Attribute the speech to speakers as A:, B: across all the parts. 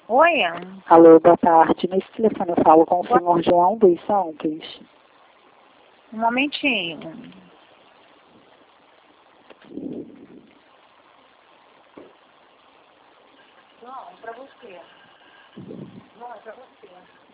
A: Oi?
B: Alô, boa tarde. Nesse telefone eu falo com o senhor João dos Santos.
A: Um momentinho. Não, pra você. Não, é pra você.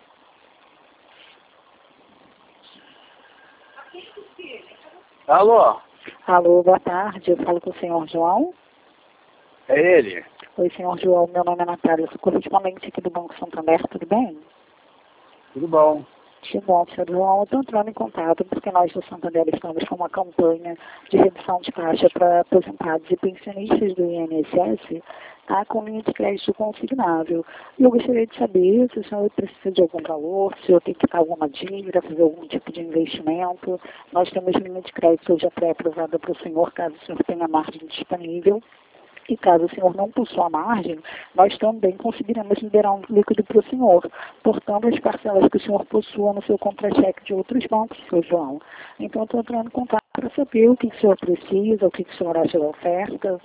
C: Alô?
B: Alô, boa tarde. Eu falo com o senhor João.
C: É ele?
B: Oi, senhor João. Meu nome é Natália. Sou correspondente aqui do Banco Santander. Tudo bem?
C: Tudo bom?
B: Que bom, senhor João. Eu estou entrando em contato porque nós do Santander estamos com uma campanha de redução de taxa para aposentados e pensionistas do INSS, tá, com linha de crédito consignável. E eu gostaria de saber se o senhor precisa de algum valor, se o senhor tem que pagar alguma dívida, fazer algum tipo de investimento. Nós temos linha de crédito já pré-aprovada para o senhor, caso o senhor tenha margem disponível. E caso o senhor não possua margem, nós também conseguiremos liberar um líquido para o senhor, portanto as parcelas que o senhor possua no seu contra-cheque de outros bancos, seu João. Então eu estou entrando em contato para saber o que o senhor precisa, o que o senhor acha da oferta.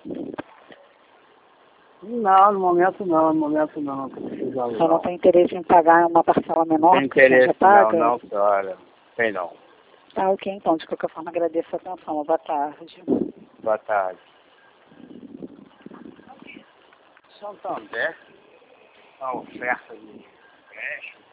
C: Não, no momento não.
B: O senhor não tem interesse em pagar uma parcela menor
C: Tem
B: do que o senhor já
C: interesse
B: paga?
C: não, senhora. Tem não.
B: Tá, ok, então, de qualquer forma agradeço a atenção. Boa tarde.
C: Boa tarde. Santander, a oferta de creche.